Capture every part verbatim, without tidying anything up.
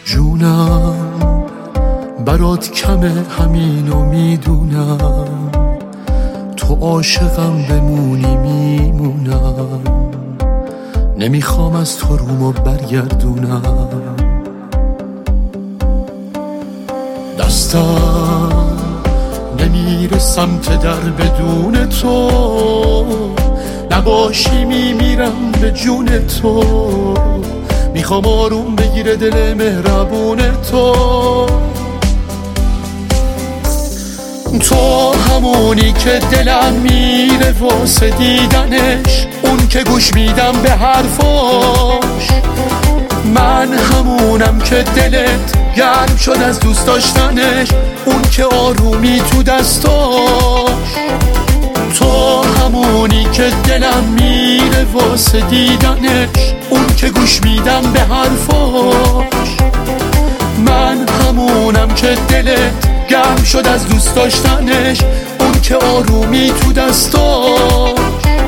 جونم برات کمه همینو میدونم، تو عاشقم بمونی میمونم، نمیخوام از تو رومو برگردونم. دستم نمیره سمت در بدون تو، نباشی میمیرم به جون تو، میخوام آروم بگیره دل مهربون تو. تو همونی که دلم میره واسه دیدنش، اون که گوش میدم به حرفاش. من همونم که دلت گرم شد از دوست داشتنش، اون که آرومی تو دستاش. تو همونی که دلم میره واسه دیدنش، اون که گوش میدم به حرفاش. من همونم که دلت گرم شد از دوست داشتنش، اون که آرومی تو دستاش.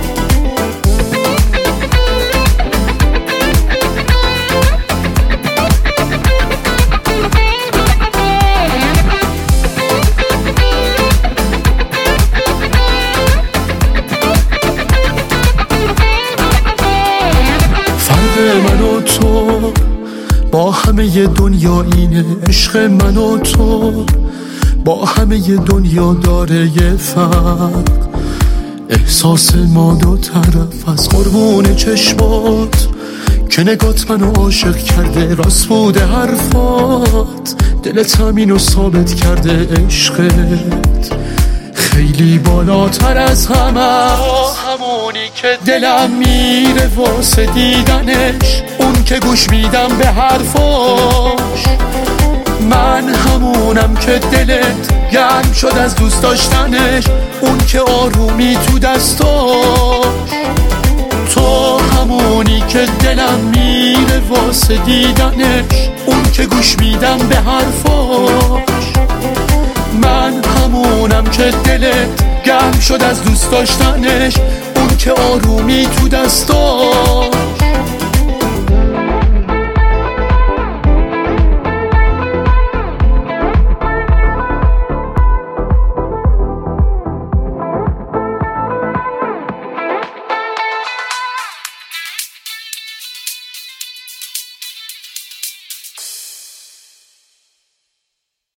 من و تو با همه دنیا اینه، عشق من و تو با همه دنیا داره یه فرق. احساس ما دو طرف از قربون چشمات، که نگات منو عاشق کرده، راست بوده حرفات، دلت همینو ثابت کرده. عشقت خیلی بالاتر از همه، همونی که دلم میره واسه دیدنش، اون که گوش میدم به حرفاش. من همونم که دلت گرم شد از دوست داشتنش، اون که آرومی تو دستاش. تو همونی که دلم میره واسه دیدنش، اون که گوش میدم به حرفاش. من همونم که دلت گرم شد از دوست داشتنش، اون که آرومی تو دستاش.